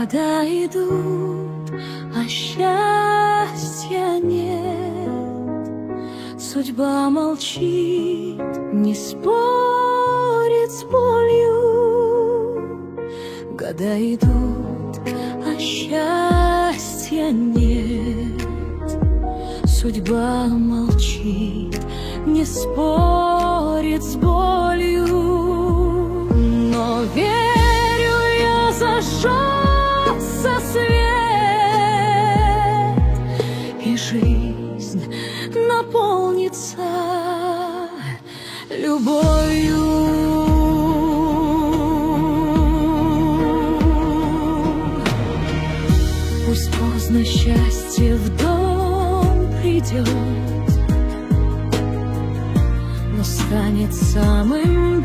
Года идут, а счастья нет. Судьба молчит, не спорит с болью. Года идут, а счастья нет. Судьба молчит, не спорит с болью. Но верю я, зажжется свет, и жизнь наполнится любовью. Пусть поздно счастье в дом придет, но станет самым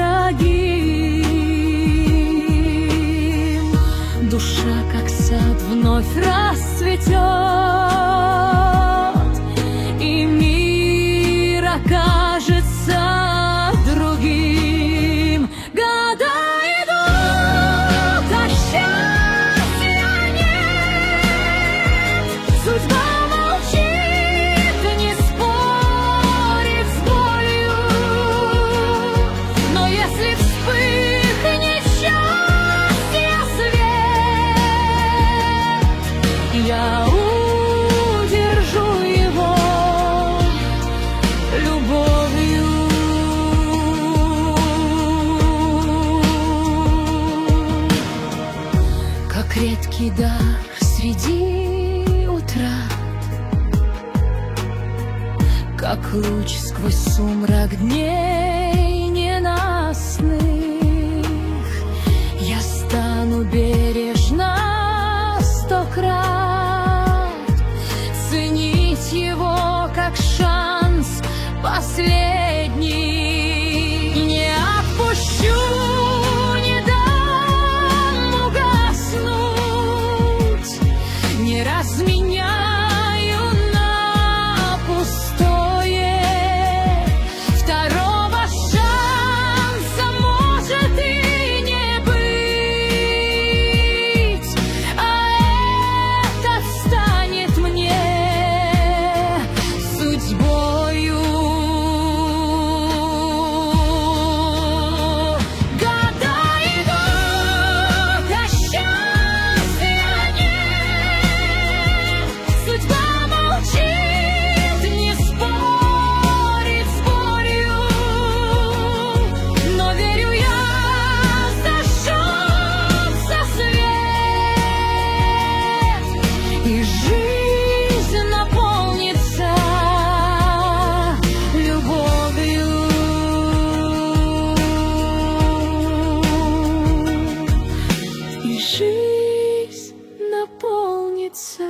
дорогим. Душа, как сад, вновь расцветет, и мир окажется другим. Года идут, а счастья нет. Судьба молчит, не спорит с болью. Но если вспыхнет счастье свет, я удержу его любовью. Как редкий дар среди утрат, как луч сквозь сумрак дней ненастных, я стану бережно 100 крат ценить его как шанс последний. Не отпущу, не дам угаснуть, не разменяю на пустое. Второго шанса может и не быть, а этот станет мне судьбою. Года идут, а счастья нет. Судьба молчит, не спорит с болью. Но верю я, зажжется свет, и жизнь наполнится любовью. И жизнь наполнится